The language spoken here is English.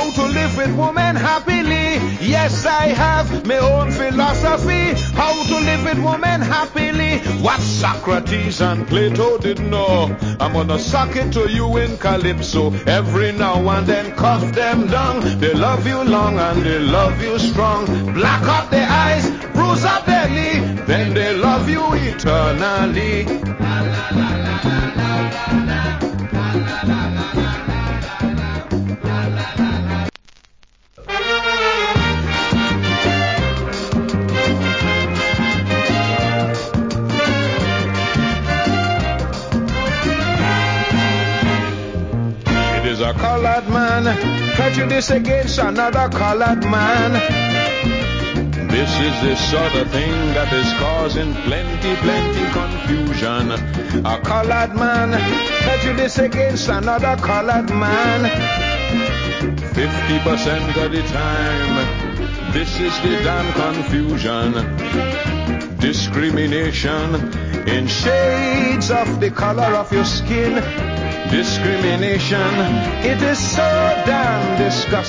how to live with women happily. Yes, I have my own philosophy. How to live with women happily. What Socrates and Plato didn't know, I'm gonna suck it to you in Calypso. Every now and then cuff them down. They love you long and they love you strong. Black up their eyes, bruise up their knee, then they love you eternally. It is a colored man, prejudice against another colored man. This is the sort of thing that is causing plenty confusion. A colored man, prejudice against another colored man. 50% of the time, this is the damn confusion. Discrimination in shades of the color of your skin. Discrimination, it is so damn disgusting.